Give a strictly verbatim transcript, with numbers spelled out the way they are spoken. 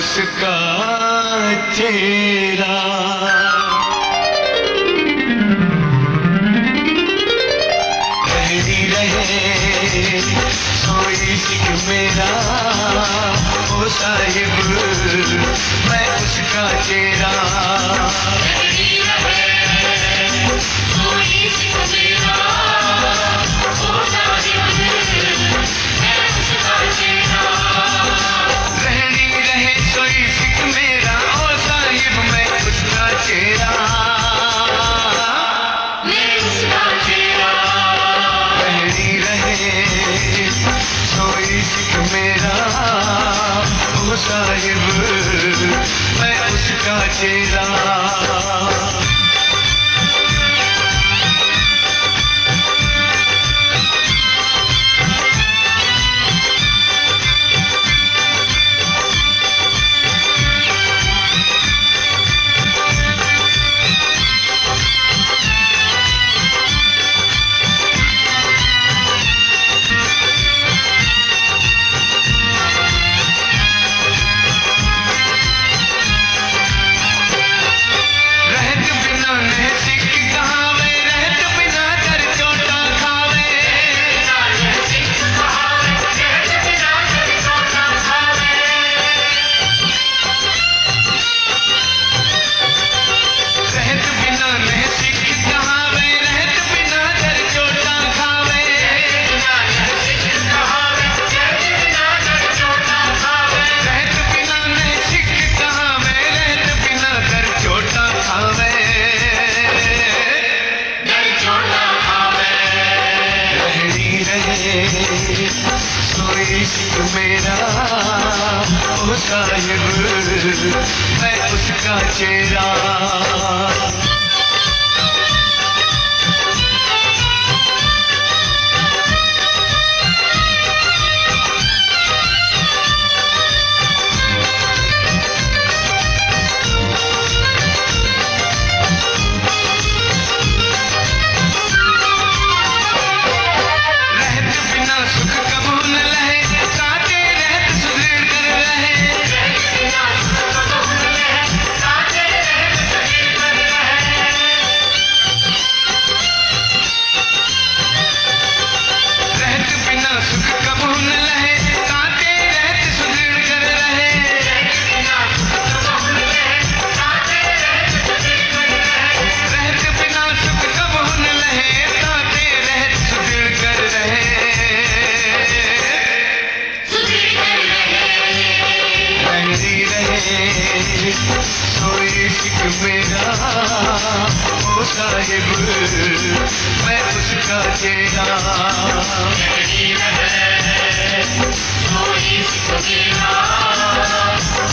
उसका चेहरा। रहनी रहे सोई सिख मेरा ओ साहिब, मैं उसका चेहरा। रहनी रहे सोई सिख मेरा ओ साहिब, मैं उसका चेहरा। रहनी रहे सोई सिख मेरा ओ साहिब, मैं उसका चेहरा। मैं उसका चेहरा। रहनी रहे सोई सिख मेरा ओ साहिब, मैं उसका चेहरा। सोई सिख मेरा ओ साहिब, मैं उसका चेहरा। सोई सिख मेरा ओ साहिब, मैं उसका चेहरा। रहनी रहे सोई सिख मेरा